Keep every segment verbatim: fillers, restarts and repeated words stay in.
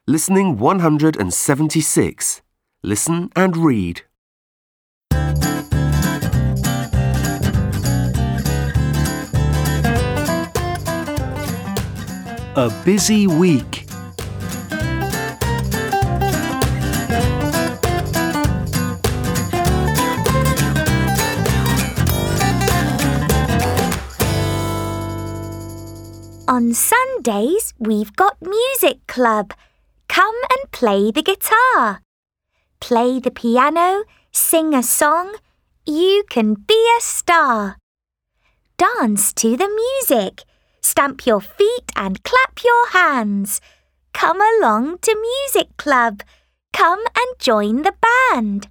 Listening one hundred seventy-six. Listen and read. A busy week. On Sundays, we've got music club. Come and play the guitar. Play the piano, sing a song. You can be a star. Dance to the music. Stamp your feet and clap your hands. Come along to music club. Come and join the band.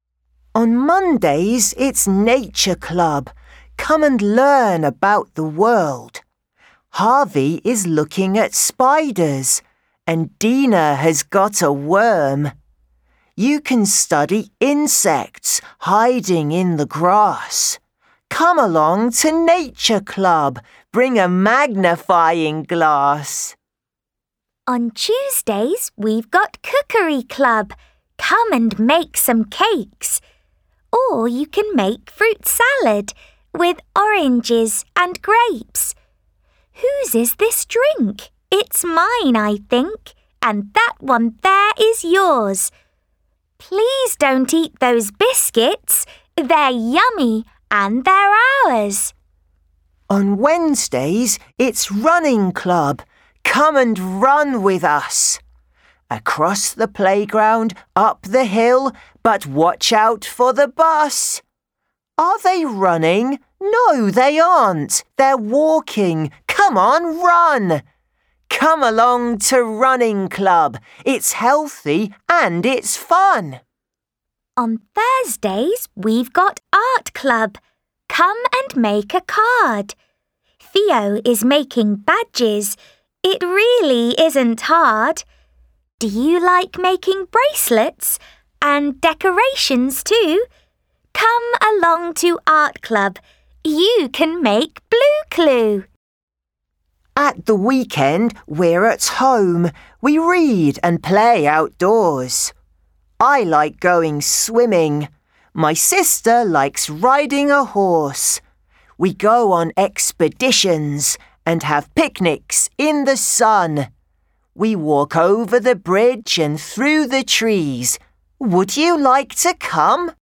On Mondays, it's nature club. Come and learn about the world. Harvey is looking at spiders, and Dina has got a worm. You can study insects hiding in the grass. Come along to nature club. Bring a magnifying glass. On Tuesdays, we've got cookery club. Come and make some cakes. Or you can make fruit salad with oranges and grapes. Whose is this drink? It's mine, I think, and that one there is yours. Please don't eat those biscuits. They're yummy and they're ours. On Wednesdays, it's running club. Come and run with us. Across the playground, up the hill, but watch out for the bus. Are they running? No, they aren't. They're walking. Come on, run. Come along to running club. It's healthy and it's fun. On Thursdays, we've got art club. Come and make a card. Theo is making badges. It really isn't hard. Do you like making bracelets and decorations too? Come along to art club. You can make Blue Clue. At the weekend, we're at home. We read and play outdoors. I like going swimming. My sister likes riding a horse. We go on expeditions and have picnics in the sun. We walk over the bridge and through the trees. Would you like to come?